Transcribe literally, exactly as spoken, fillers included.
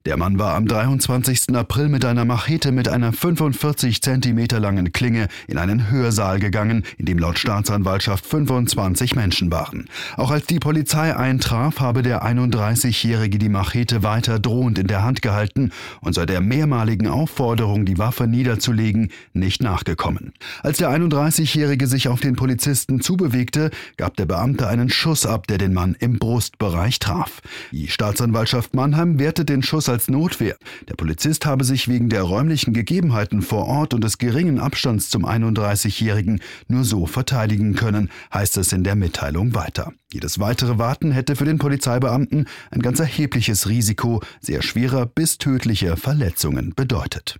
Der Mann war am dreiundzwanzigsten April mit einer Machete mit einer fünfundvierzig Zentimeter langen Klinge in einen Hörsaal gegangen, in dem laut Staatsanwaltschaft fünfundzwanzig Menschen waren. Auch als die Polizei eintraf, habe der einunddreißigjährige die Machete weiter drohend in der Hand gehalten und sei der mehrmaligen Aufforderung, die Waffe niederzulegen, nicht nachgekommen. Als der einunddreißigjährige sich auf den Polizisten zubewegte, gab der Beamte einen Schuss ab, der den Mann im Brustbereich traf. Die Staatsanwaltschaft Mannheim wertet den Schuss als Notwehr. Der Polizist habe sich wegen der räumlichen Gegebenheiten vor Ort und des geringen Abstands zum einunddreißigjährigen nur so verteidigen können, heißt es in der Mitteilung weiter. Jedes weitere Warten hätte für den Polizeibeamten ein ganz erhebliches Risiko sehr schwerer bis tödlicher Verletzungen bedeutet.